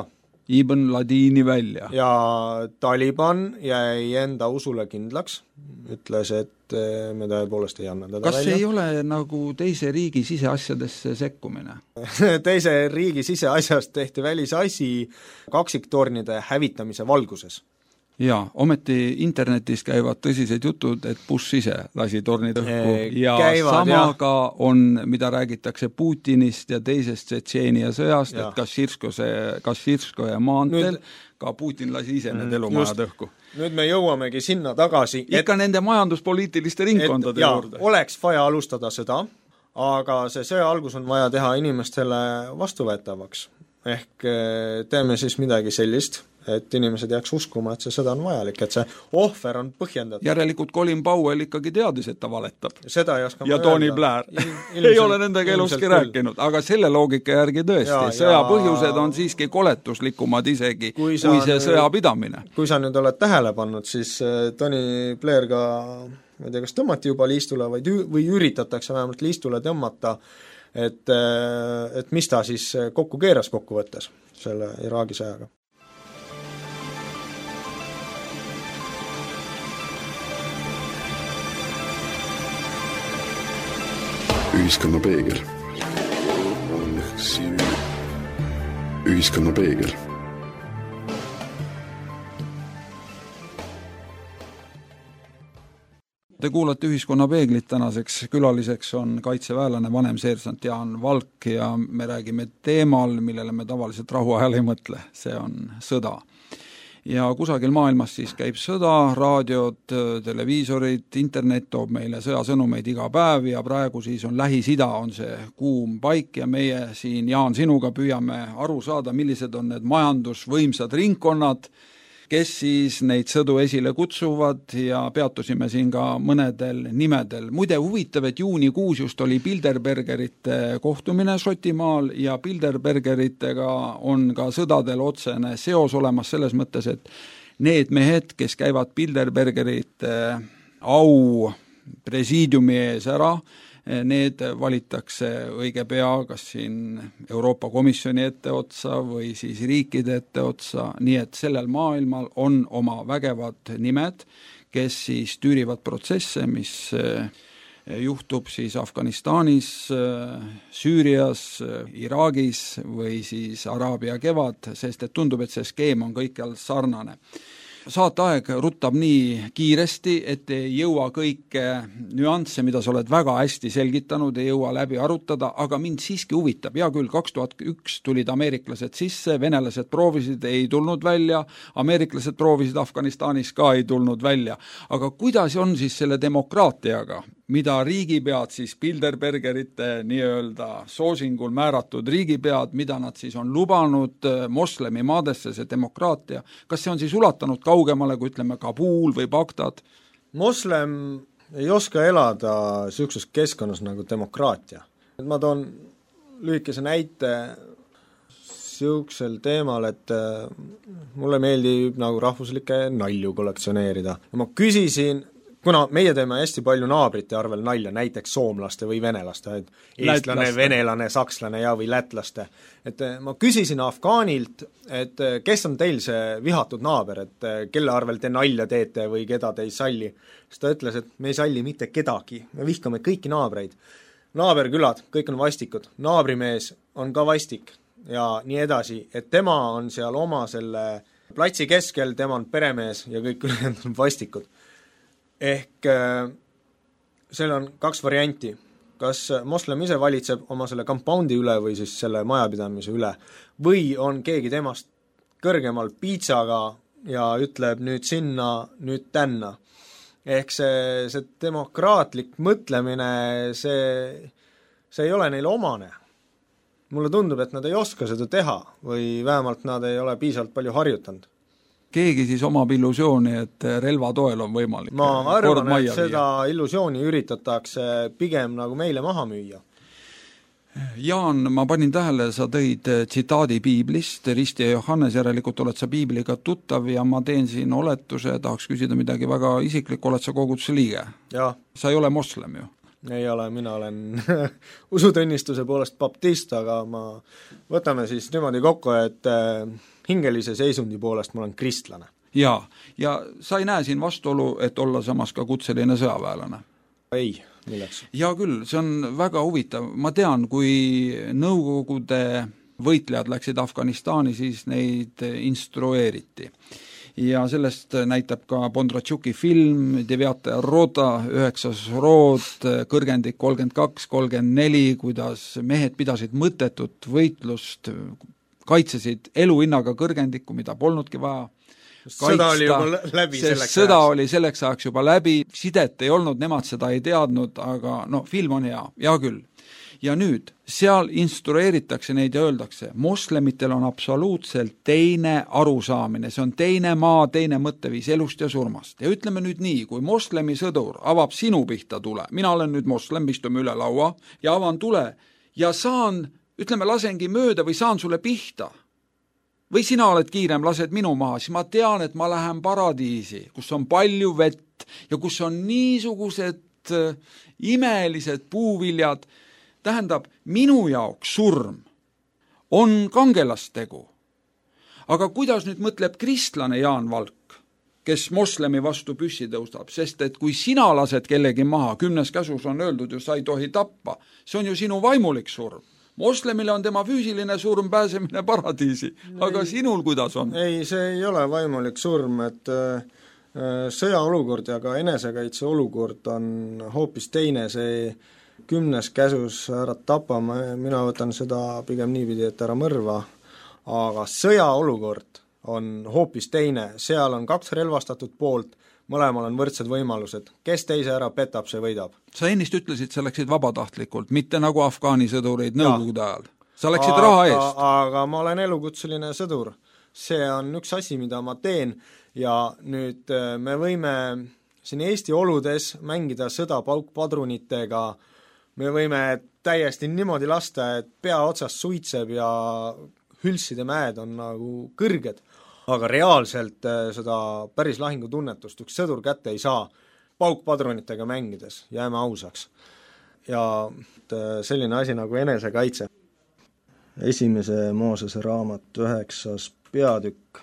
Ibn Ladini välja. Ja Taliban jäi enda usule kindlaks, ütles, et me tõepoolest ei anna teda välja. Kas ei ole nagu teise riigi siseasjadesse sekkumine? Teise riigi siseasjast tehti välisasi kaksiktornide hävitamise valguses. Jaa, ometi internetis käivad tõsised jutud, et Bush ise lasi tornid õhku ja samaga on, mida räägitakse Putinist ja teisest Tšetšeenia sõjast, et Kaširskoje maantel ka Putin lasi ise need elumajad õhku. Nüüd me jõuamegi sinna tagasi. Ikka nende majanduspoliitiliste ringkondade juurde. Oleks vaja alustada sõda, aga see sõja algus on vaja teha inimestele vastuvõetavaks. Ehk teeme siis midagi sellist, et inimesed jääks uskuma, et see sõda on vajalik, et see ohver on põhjendatud. Järelikult Colin Powell ikkagi teadis, et ta valetab. Seda ei oska ja Tony Blair ei ole nendega eluski rääkinud, aga selle loogika järgi tõesti, sõja põhjused on siiski koletuslikumad isegi kui see sõjapidamine. Kui sa nüüd oled tähele pannud, siis Tony Blair ka, ma ei tea, kas tõmmati juba liistule või üritatakse vähemalt liistule tõmmata, et mis ta siis kokku keeras kokkuvõttes selle Iraagi sõjaga. Ühiskonna peegel. Ühiskonna peegel. Te kuulate Ühiskonna peeglit, tänaseks külaliseks on kaitseväelane vanemseersant Jaan Valk ja me räägime teemal, millele me tavaliselt rahuajal ei mõtle, see on sõda. ja kusagil maailmas siis käib sõda, raadiod, televiisorid, internet toob meile sõjasõnumeid iga päev ja praegu siis on Lähis-Ida on see kuum paik ja meie siin, Jaan, sinuga püüame aru saada, millised on need majandusvõimsad ringkonnad, kes siis neid sõdu esile kutsuvad ja peatusime siin ka mõnedel nimedel. Muide, huvitav, et juunikuus just oli Bilderbergerite kohtumine Šotimaal ja Bilderbergeritega on ka sõdadel otsene seos olemas selles mõttes, et need mehed, kes käivad Bilderbergerite au presiidiumi ees ära, need valitakse õige pea kas siin Euroopa Komisjoni etteotsa või siis riikide etteotsa, nii et sellel maailmal on oma vägevad nimed, kes siis tüürivad protsesse, mis juhtub siis Afganistanis, Süürias, Iraagis või siis Araabia kevad, sest et tundub, et see skeem on kõikjal sarnane. Saateaeg ruttab nii kiiresti, et ei jõua kõike nüansse, mida sa oled väga hästi selgitanud, ei jõua läbi arutada, aga mind siiski huvitab. Hea küll, 2001 tulid ameeriklased sisse, venelased proovisid, ei tulnud välja, ameeriklased proovisid Afganistanis ka ei tulnud välja. Aga kuidas on siis selle demokraatiaga, mida riigipead siis Bilderbergerite nii-öelda soosingul määratud riigipead, mida nad siis on lubanud moslemi maadesse, see demokraatia, kas see on siis ulatanud kaugemale, kui ütleme Kabul või Bagdad? Moslem ei oska elada niisuguses keskkonnas nagu demokraatia. Ma toon lühikese näite niisugusel teemal, et mulle meeldib nagu rahvuslikke nalju kollektsioneerida. Ma küsisin, kuna meie teeme hästi palju naabrite arvel nalja, näiteks soomlaste või venelaste, eestlane, venelane, sakslane ja või lätlaste, et ma küsisin afgaanilt, et kes on teil see vihatud naaber, et kelle arvel te nalja teete või keda te ei salli, siis ta ütles, et me ei salli mitte kedagi, me vihkame kõiki naabreid. Naaberkülad, kõik on vastikud, naabrimees on ka vastik ja nii edasi, et tema on seal oma selle platsi keskel, tema on peremees ja kõik ülejäänud on vastikud. Ehk seal on kaks varianti, kas moslem ise valitseb oma selle kompoundi üle või siis selle majapidamise üle või on keegi temast kõrgemal piitsaga ja ütleb nüüd sinna, nüüd tänna. Ehk see demokraatlik mõtlemine, see ei ole neile omane. Mulle tundub, et nad ei oska seda teha või vähemalt nad ei ole piisavalt palju harjutanud. Keegi siis omab illusiooni, et relva toel on võimalik. Ma arvan, et seda illusiooni üritatakse pigem nagu meile maha müüa. Jaan, ma panin tähele, sa tõid tsitaadi piiblist, Risti ja Johannes, järelikult oled sa piibliga tuttav ja ma teen siin oletuse, tahaks küsida midagi väga isiklikku, oled sa koguduse liige? Ja. Sa ei ole moslem ju? Ei ole, mina olen usutunnistuse poolest baptist, aga võtame siis niimoodi kokku, et hingelise seisundi poolest ma olen kristlane. Ja sa ei näe siin vastuolu, et olla samas ka kutseline sõjaväelane? Ei, milleks? Ja küll, see on väga huvitav. Ma tean, kui Nõukogude võitlejad läksid Afganistani, siis neid instrueeriti. Ja sellest näitab ka Bondratšuki film, Deviata Rota, 9. rood, kõrgendik 32-34, kuidas mehed pidasid mõttetut võitlust, kaitsesid eluhinnaga kõrgendikku, mida polnudki vaja kaitsta. Sõda oli juba läbi selleks ajaks. Sõda oli selleks ajaks juba läbi, sidet ei olnud, nemad seda ei teadnud, aga film on hea küll. Ja nüüd, seal instrueeritakse neid ja öeldakse, moslemitel on absoluutselt teine arusaamine, see on teine maa, teine mõtteviis elust ja surmast. Ja ütleme nüüd nii, kui moslemi sõdur avab sinu pihta tule, mina olen nüüd moslem, istume üle laua ja avan tule ja lasengi mööda või saan sulle pihta. Või sina oled kiirem, lased minu maha, siis ma tean, et ma lähen paradiisi, kus on palju vett ja kus on niisugused imelised puuviljad. Tähendab, minu jaoks surm on kangelastegu. Aga kuidas nüüd mõtleb kristlane Jaan Valk, kes moslemi vastu püssi tõustab, sest et kui sina lased kellegi maha, 10. käsus on öeldud ju, sa ei tohi tappa, see on ju sinu vaimulik surm. Moslemile on tema füüsiline surm pääsemine paradiisi, aga sinul kuidas on? Ei, see ei ole vaimulik surm, et sõjaolukord ja ka enesekaitse olukord on hoopis teine, see 10. käsus ära tapama, mina võtan seda pigem niipidi, et ära mõrva, aga sõjaolukord on hoopis teine, seal on 2 relvastatud poolt, mõlemal on võrdsed võimalused, kes teise ära petab, see võidab. Sa ennist ütlesid, sa läksid vabatahtlikult, mitte nagu Afgaani sõdurid Nõukogude ajal. Sa läksid raha eest. Aga ma olen elukutseline sõdur. See on üks asi, mida ma teen ja nüüd me võime siin Eesti oludes mängida sõda paukpadrunitega, me võime täiesti niimoodi lasta, et pea otsast suitseb ja hülside mäed on nagu kõrged. Aga reaalselt seda päris lahingutunnetust üks sõdur kätte ei saa paukpadrunitega mängides, jääme ausaks. Ja selline asi nagu enesekaitse. Esimese Moosese raamat 9. peatükk,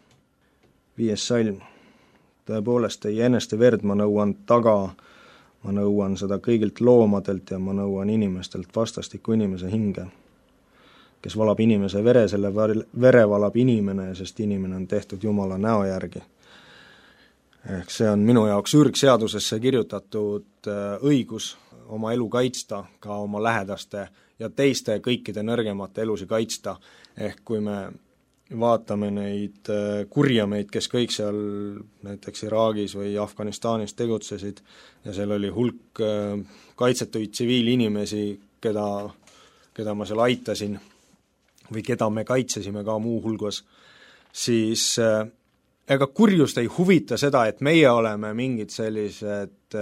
5. salm. Tõepoolest ei eneste verd ma nõuan taga, ma nõuan seda kõigilt loomadelt ja ma nõuan inimestelt vastastiku inimese hinge. Kes valab inimese vere, selle vere valab inimene, sest inimene on tehtud Jumala näo järgi. Ehk see on minu jaoks ürgseadusesse kirjutatud õigus oma elu kaitsta, ka oma lähedaste ja teiste kõikide nõrgemate elusi kaitsta. Ehk kui me vaatame neid kurjameid, kes kõik seal näiteks Iraagis või Afganistanis tegutsesid ja seal oli hulk kaitsetuid tsiviilinimesi, keda ma seal aitasin või keda me kaitsesime ka muu hulgas, siis ega kurjust ei huvita seda, et meie oleme mingid sellised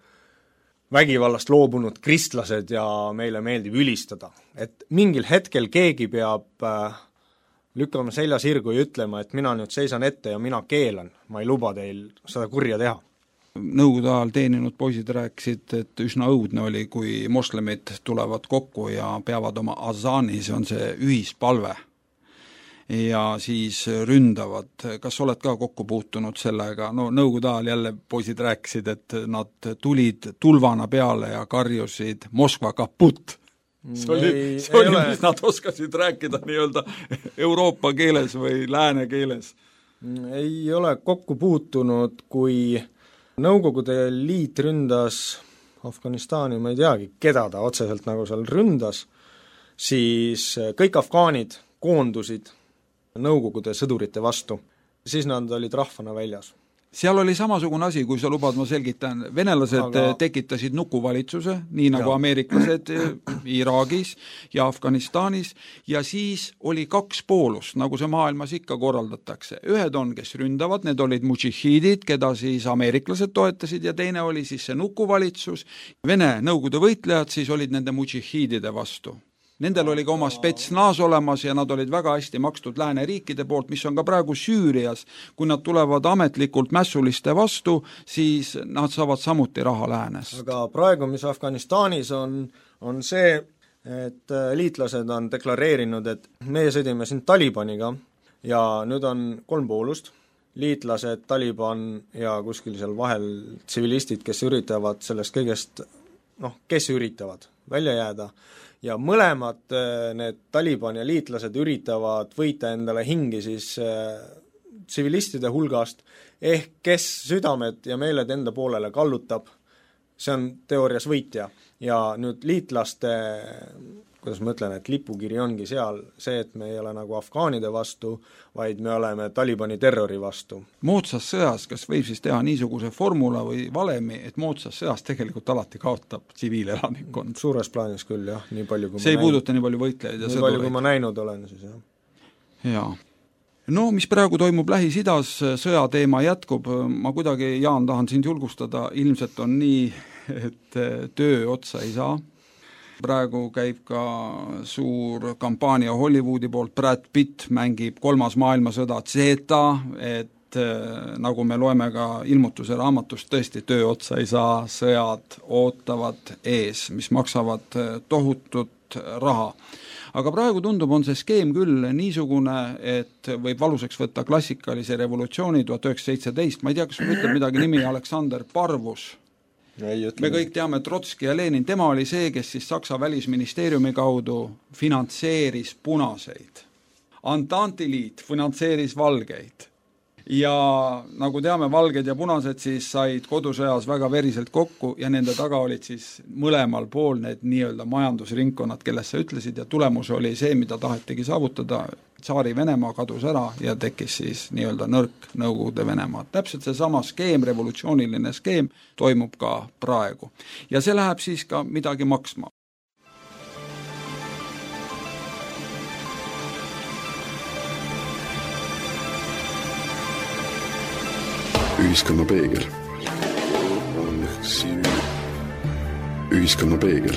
vägivallast loobunud kristlased ja meile meeldib ülistada. Et mingil hetkel keegi peab lükkama selja sirgu ja ütlema, et mina nüüd seisan ette ja mina keelan, ma ei luba teil seda kurja teha. Nõukogude ajal teeninud poisid rääkisid, et üsna õudne oli, kui moslemid tulevad kokku ja peavad oma azaani, see on see ühispalve, ja siis ründavad. Kas oled ka kokku puutunud sellega? No Nõukogude ajal jälle poisid rääkisid, et nad tulid tulvana peale ja karjusid Moskva kaput. See oli mis nad oskasid rääkida nii-öelda Euroopa keeles või lääne keeles. Ei ole kokku puutunud, kui Nõukogude liit ründas Afganistani, ma ei teagi, keda ta otseselt nagu seal ründas, siis kõik afgaanid koondusid Nõukogude sõdurite vastu, siis nad olid rahvana väljas. Seal oli samasugune asi, kui sa lubad, ma selgitan, venelased tekitasid nukuvalitsuse, nii nagu ameeriklased Iraagis ja Afganistanis, ja siis oli 2 poolust, nagu see maailmas ikka korraldatakse. Ühed on, kes ründavad, need olid mudžihiidid, keda siis ameeriklased toetasid, ja teine oli siis see nukuvalitsus. Vene Nõukogude võitlejad siis olid nende mudžihiidide vastu. Nendel oli ka oma spetsnaas olemas ja nad olid väga hästi makstud lääneriikide poolt, mis on ka praegu Süürias. Kui nad tulevad ametlikult mässuliste vastu, siis nad saavad samuti raha läänest. Aga praegu, mis Afganistanis on see, et liitlased on deklareerinud, et meie sõdime siin Talibaniga ja nüüd on 3 poolust. Liitlased, Taliban ja kuskil seal vahel tsivilistid, kes üritavad sellest kõigest, kes üritavad välja jääda. Ja mõlemad need Taliban ja liitlased üritavad võita endale hingi siis tsivilistide hulgast, ehk kes südamed ja meeled enda poolele kallutab, see on teoorias võitja. Ja nüüd liitlaste, kuidas ma ütlen, et lipukiri ongi seal see, et me ei ole nagu afgaanide vastu, vaid me oleme Talibani terrori vastu. Moodsas sõjas, kas võib siis teha niisuguse formula või valemi, et moodsas sõjas tegelikult alati kaotab tsiviilelanikkond? Suures plaanis küll, jah, nii palju kui see ei puuduta nii palju võitlejaid ja sõdureid. Nii palju kui ma näinud olen, siis jah. Jaa. No, mis praegu toimub Lähis-Idas, sõjateema jätkub, ma kuidagi, Jaan, tahan sind julgustada, ilmselt on nii, et töö otsa ei saa. Praegu käib ka suur kampaania Hollywoodi poolt, Brad Pitt mängib 3. maailmasõda Z, et nagu me loeme ka ilmutuse raamatust, tõesti töö otsa ei saa, sõjad ootavad ees, mis maksavad tohutut raha. Aga praegu tundub, on see skeem küll niisugune, et võib valuseks võtta klassikalise revolutsiooni 1917, ma ei tea, kas sul ütleb midagi nimi Aleksander Parvus. Me kõik teame Trotski ja Lenin, tema oli see, kes siis Saksa välisministeeriumi kaudu finantseeris punaseid. Antantiliit finantseeris valgeid. ja nagu teame, valged ja punased siis said kodusõjas väga veriselt kokku ja nende taga olid siis mõlemal pool need nii-öelda majandusringkonnad, kellest sa ütlesid, ja tulemus oli see, mida tahetigi saavutada. Tsaari Venemaa kadus ära ja tekkis siis nii-öelda nõrk Nõukogude Venemaa. Täpselt seesama skeem, revolutsiooniline skeem toimub ka praegu. Ja see läheb siis ka midagi maksma. Ühiskonna peegel. Ühiskonna peegel.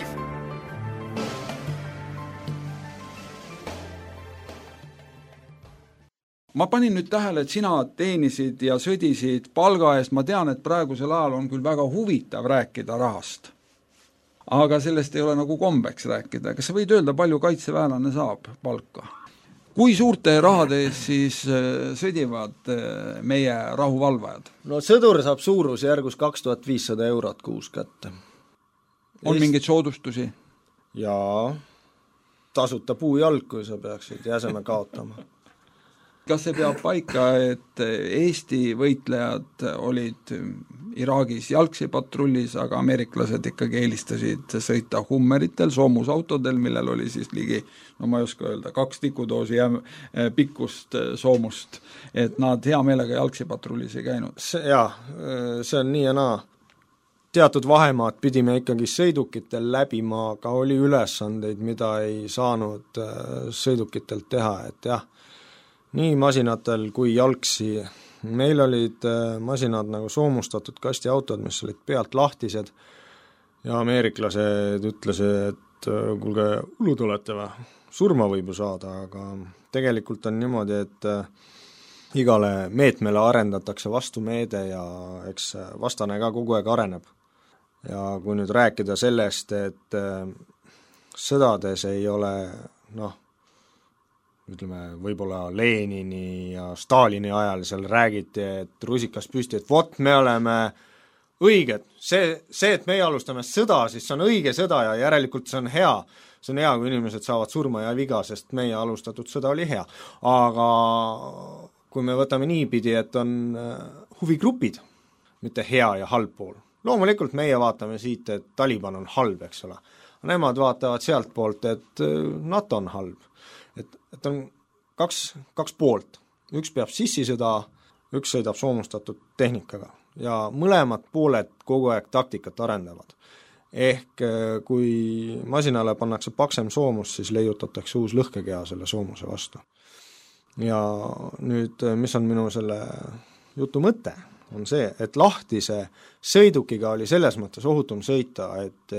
Ma panin nüüd tähele, et sina teenisid ja sõdisid palga eest. Ma tean, et praegusel ajal on küll väga huvitav rääkida rahast. Aga sellest ei ole nagu kombeks rääkida. Kas sa võid öelda, palju kaitseväelane saab palka? Kui suurte rahade eest siis sõdivad meie rahuvalvajad? No sõdur saab suurusjärgus 2500 eurot kuus kätte. On mingeid soodustusi? Jaa, tasuta puujalg, kui sa peaksid jäseme kaotama. Kas see peab paika, et Eesti võitlejad olid Iraagis jalgsipatrullis, aga ameeriklased ikkagi eelistasid sõita Hummeritel, soomusautodel, millel oli siis ligi, no ma ei oska öelda, 2 tikudoosi pikkust soomust, et nad hea meelega jalgsipatrullis ei käinud? Jaa, see on nii ja naa. Teatud vahemaad pidime ikkagi sõidukitel läbima, aga oli ülesandeid, mida ei saanud sõidukitelt teha, et jah, nii masinatel kui jalgsi. Meil olid masinad nagu soomustatud kastiautod, mis olid pealt lahtised ja ameeriklased ütlesid, et kuulge, hullud olete või? Surma võib ju saada, aga tegelikult on niimoodi, et igale meetmele arendatakse vastumeede ja eks vastane ka kogu aeg areneb. Ja kui nüüd rääkida sellest, et sõdades ei ole, ütleme, võib-olla Lenini ja Stalini ajal seal räägiti, et rusikas püsti, et vot me oleme õiged. See, et meie alustame sõda, siis see on õige sõda ja järelikult see on hea. See on hea, kui inimesed saavad surma ja viga, sest meie alustatud sõda oli hea. Aga kui me võtame niipidi, et on huvigrupid, mitte hea ja halb pool. Loomulikult meie vaatame siit, et Taliban on halb, eks ole. Nemad vaatavad sealt poolt, et NATO on halb. Et on kaks poolt. Üks peab sissisõda, üks sõidab soomustatud tehnikaga ja mõlemad pooled kogu aeg taktikat arendavad. Ehk kui masinale pannakse paksem soomus, siis leiutatakse uus lõhkekea selle soomuse vastu. Ja nüüd, mis on minu selle jutu mõte, on see, et lahtise sõidukiga oli selles mõttes ohutum sõita,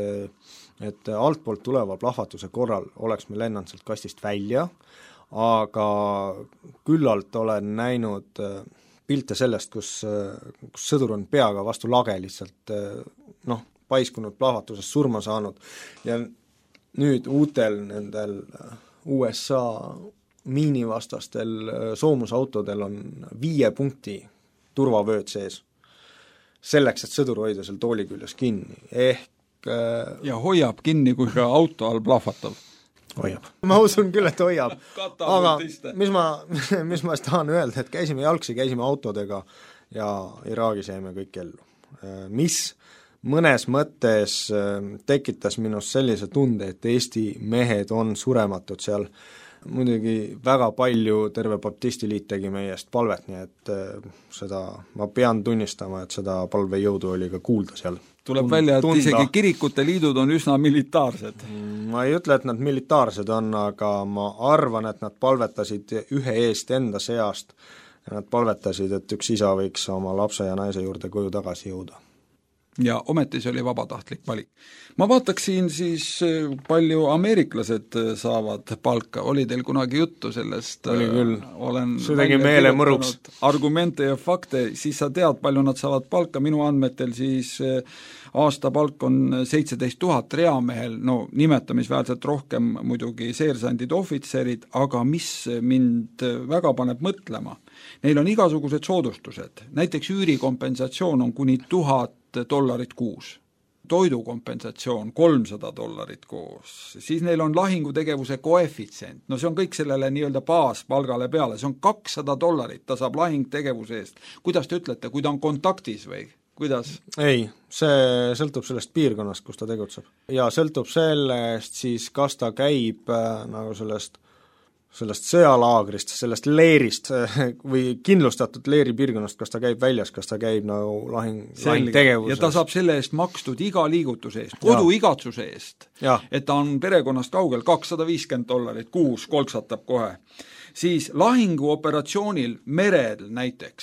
et altpoolt tuleva plahvatuse korral oleks me lennanud sealt kastist välja, aga küllalt olen näinud pilte sellest, kus sõdur on peaga vastu lage lihtsalt paiskunud plahvatusest surma saanud ja nüüd uutel nendel USA miinivastastel soomusautodel on 5 punkti turvavööd sees, selleks, et sõdur hoida seal tooli küljes kinni, ja hoiab kinni, kui ka auto all plahvatab. Hoiab. Ma usun küll, et hoiab. Aga mis ma tahan öelda, et käisime jalgsi, käisime autodega ja Iraagis jäime kõik ellu. Mis mõnes mõttes tekitas minust sellise tunde, et Eesti mehed on surematud seal. Muidugi väga palju terve baptistiliit tegi meie eest palvet, nii et seda ma pean tunnistama, et seda palvejõudu oli ka kuulda seal. Tuleb välja, et isegi kirikute liidud on üsna militaarsed. Ma ei ütle, et nad militaarsed on, aga ma arvan, et nad palvetasid ühe eest enda seast ja nad palvetasid, et üks isa võiks oma lapse ja naise juurde koju tagasi jõuda. Ja ometi see oli vabatahtlik valik. Ma vaataksin siis, palju ameeriklased saavad palka. Oli teil kunagi juttu sellest? Oli küll. Olen see tegi meele mõruks. Argumente ja fakte, siis sa tead, palju nad saavad palka. Minu andmetel siis aastapalk on 17 000 reamehel, nimetamisväärselt rohkem muidugi seersandid, ohvitserid, aga mis mind väga paneb mõtlema? Neil on igasugused soodustused. Näiteks üürikompensatsioon on kuni $1000 kuus. toidukompensatsioon $300 koos, siis neil on lahingutegevuse koefitsient, no see on kõik sellele nii-öelda baaspalgale peale, see on $200, ta saab lahingtegevuse eest. Kuidas te ütlete, kui ta on kontaktis või? Kuidas? Ei, see sõltub sellest piirkonnast, kus ta tegutseb. Ja sõltub sellest siis, kas ta käib nagu sellest sõjalaagrist, sellest leerist või kindlustatud leeripiirkonnast, kas ta käib väljas, kas ta käib nagu lahingtegevuses. Ja ta saab selle eest makstud iga liigutuse eest, koduigatsuse eest, et ta on perekonnast kaugel, $250 kuus, kolksatab kohe. Siis lahinguoperatsioonil merel näiteks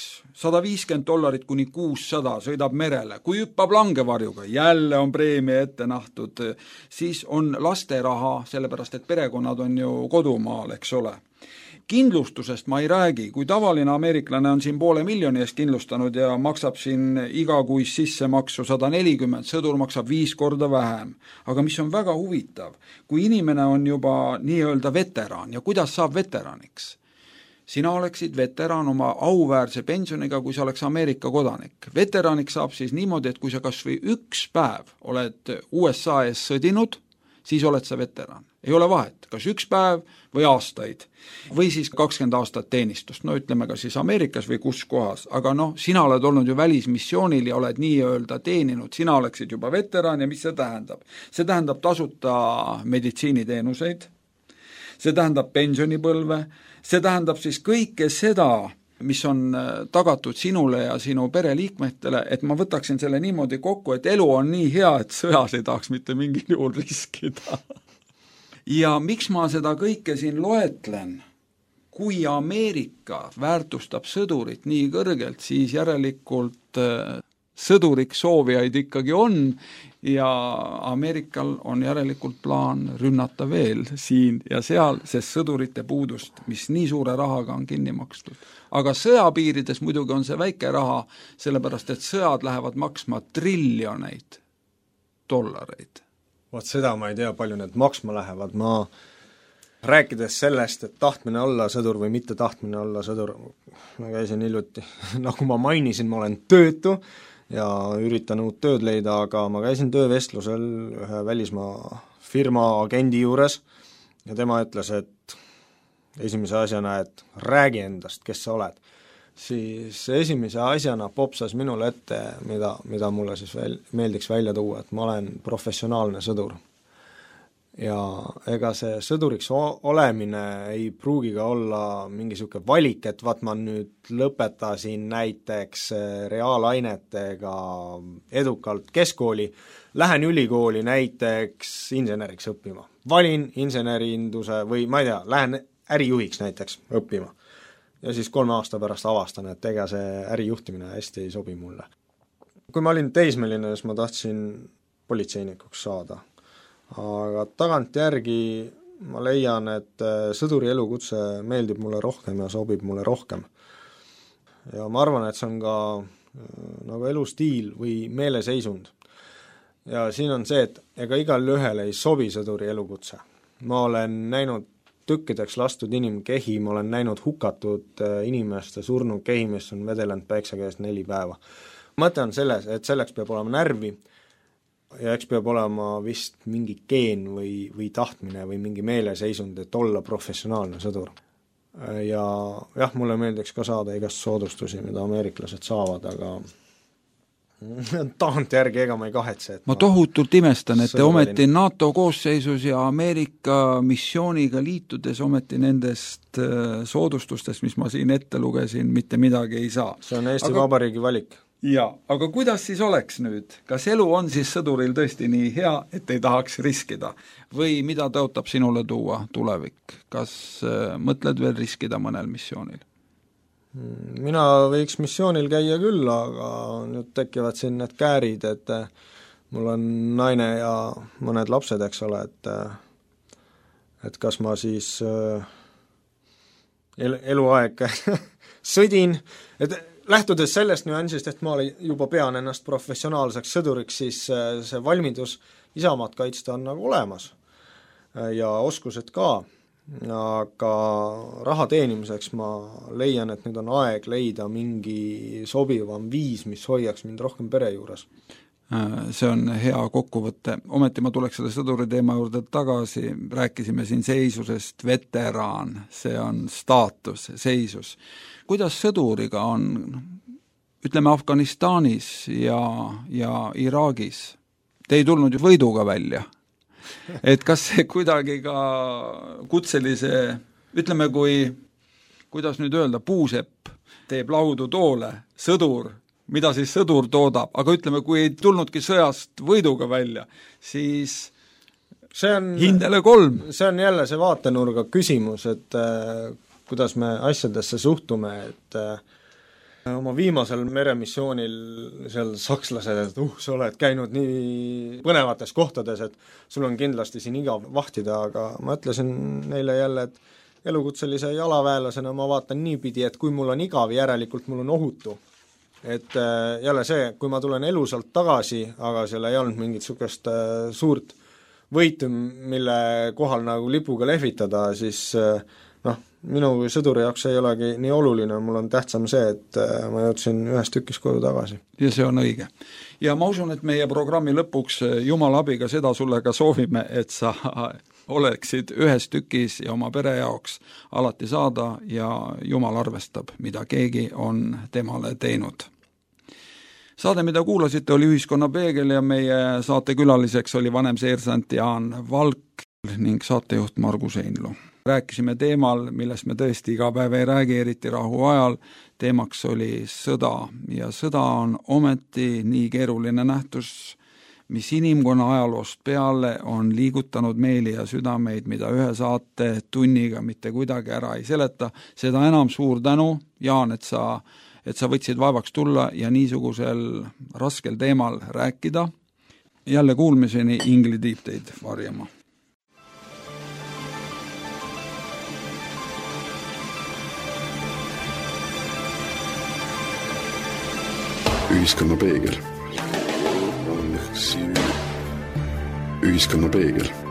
$150 kuni 600 sõidab merele, kui hüppab langevarjuga, jälle on preemia ette nähtud, siis on lasteraha, sellepärast et perekonnad on ju kodumaal, eks ole. Kindlustusest ma ei räägi, kui tavaline ameeriklane on siin $500,000 eest kindlustanud ja maksab siin igakuis sissemaksu 140, sõdur maksab 5 korda vähem. Aga mis on väga huvitav, kui inimene on juba nii-öelda veteran ja kuidas saab veteraniks? Sina oleksid veteran oma auväärse pensioniga, kui sa oleks Ameerika kodanik. Veteraniks saab siis niimoodi, et kui sa kas või üks päev oled USA ees sõdinud, siis oled sa veteran. Ei ole vahet, kas üks päev või aastaid või siis 20 aastat teenistust, no ütleme ka siis Ameerikas või kus kohas, aga sina oled olnud ju välismissioonil ja oled nii-öelda teeninud, sina oleksid juba veteran ja mis see tähendab? See tähendab tasuta meditsiiniteenuseid, see tähendab pensionipõlve, see tähendab siis kõike seda, mis on tagatud sinule ja sinu pereliikmetele, et ma võtaksin selle niimoodi kokku, et elu on nii hea, et sõjas ei tahaks mitte mingil juhul riskida. Ja miks ma seda kõike siin loetlen? Kui Ameerika väärtustab sõdurit nii kõrgelt, siis järelikult sõduriks soovijaid ikkagi on ja Ameerikal on järelikult plaan rünnata veel siin ja seal, sest sõdurite puudust, mis nii suure rahaga on kinni makstud. Aga sõjapiirides muidugi on see väike raha, sellepärast et sõjad lähevad maksma triljoneid dollareid. Vaat seda ma ei tea, palju need maksma lähevad, ma rääkides sellest, et tahtmine olla sõdur või mitte tahtmine olla sõdur, ma käisin hiljuti, nagu ma mainisin, ma olen töötu ja üritan uut tööd leida, aga ma käisin töövestlusel ühe välismaa firma agendi juures ja tema ütles, et esimese asjana, et räägi endast, kes sa oled. Siis esimese asjana popsas minule ette, mida mulle siis meeldiks välja tuua, et ma olen professionaalne sõdur. Ja ega see sõduriks olemine ei pruugi ka olla mingisugune valik, et vaat ma nüüd lõpetasin näiteks reaalainetega edukalt keskkooli, lähen ülikooli näiteks inseneriks õppima. Valin inseneriinduse või ma ei tea, lähen ärijuhiks näiteks õppima. Ja siis 3 aasta pärast avastan, et ega see ärijuhtimine hästi ei sobi mulle. Kui ma olin teismeline, siis ma tahtsin politseinikuks saada. Aga tagantjärgi ma leian, et sõduri elukutse meeldib mulle rohkem ja sobib mulle rohkem. Ja ma arvan, et see on ka nagu elustiil või meeleseisund. Ja siin on see, et ega igal ühel ei sobi sõduri elukutse. Ma olen näinud tükkideks lastud inimkehi, ma olen näinud hukatud inimeste surnud kehi, mis on vedelenud päikse käes 4 päeva. Mõte on selles, et selleks peab olema närvi ja eks peab olema vist mingi geen või tahtmine või mingi meeleseisund, et olla professionaalne sõdur. Ja jah, mulle meeldiks ka saada igast soodustusi, mida ameeriklased saavad, aga tagantjärgi ega ma ei kahetse. Ma tohutult imestan, et te ometi NATO koosseisus ja Ameerika missiooniga liitudes ometi nendest soodustustest, mis ma siin ette lugesin, mitte midagi ei saa. See on Eesti Vabariigi valik. Jaa, aga kuidas siis oleks nüüd? Kas elu on siis sõduril tõesti nii hea, et ei tahaks riskida? Või mida tõotab sinule tuua tulevik? Kas mõtled veel riskida mõnel missioonil? Mina võiks missioonil käia küll, aga nüüd tekivad siin need käärid, et mul on naine ja mõned lapsed, eks ole, et kas ma siis eluaeg sõdin, et lähtudes sellest nüansist, et ma juba pean ennast professionaalseks sõduriks, siis see valmidus isamaad kaitsta on nagu olemas ja oskused ka. Aga raha teenimiseks ma leian, et nüüd on aeg leida mingi sobivam viis, mis hoiaks mind rohkem pere juures. see on hea kokkuvõte. Ometi ma tuleks selle sõduri teema juurde tagasi, rääkisime siin seisusest, veteraan, see on staatus, seisus. Kuidas sõduriga on, ütleme Afganistanis ja Iraagis? Te ei tulnud ju võiduga välja. Et kas see kuidagi ka kutselise, ütleme kuidas nüüd öelda, puusepp teeb laudu toole, sõdur, mida siis sõdur toodab, aga ütleme, kui ei tulnudki sõjast võiduga välja, siis see on, hindele 3. See on jälle see vaatenurga küsimus, et kuidas me asjadesse suhtume, et oma viimasel meremissioonil seal sakslased, et sa oled käinud nii põnevates kohtades, et sul on kindlasti siin igav vahtida, aga ma ütlesin neile jälle, et elukutselise jalaväelasena ma vaatan niipidi, et kui mul on igav, järelikult mul on ohutu. Et jälle see, kui ma tulen elusalt tagasi, aga seal ei olnud mingit sukest suurt võitu, mille kohal nagu lipuga lehvitada, siis minu sõduri jaoks ei olegi nii oluline, mul on tähtsam see, et ma jõudsin ühes tükis koju tagasi. Ja see on õige. Ja ma usun, et meie programmi lõpuks Jumala abiga seda sulle ka soovime, et sa oleksid ühes tükis ja oma pere jaoks alati saada ja Jumal arvestab, mida keegi on temale teinud. Saade, mida kuulasite, oli Ühiskonna Peegel ja meie saatekülaliseks oli vanem seersant Jaan Valk ning saatejuht Margus Einlu. Rääkisime teemal, millest me tõesti iga päev ei räägi, eriti rahu ajal. Teemaks oli sõda ja sõda on ometi nii keeruline nähtus, mis inimkonna ajaloost peale on liigutanud meeli ja südameid, mida ühe saate tunniga mitte kuidagi ära ei seleta. Seda enam suur tänu, Jaan, et sa võtsid vaevaks tulla ja niisugusel raskel teemal rääkida. Jälle kuulmiseni, Ingli tiib teid varjama. Ühiskonna Peegel. Ühiskonna Peegel.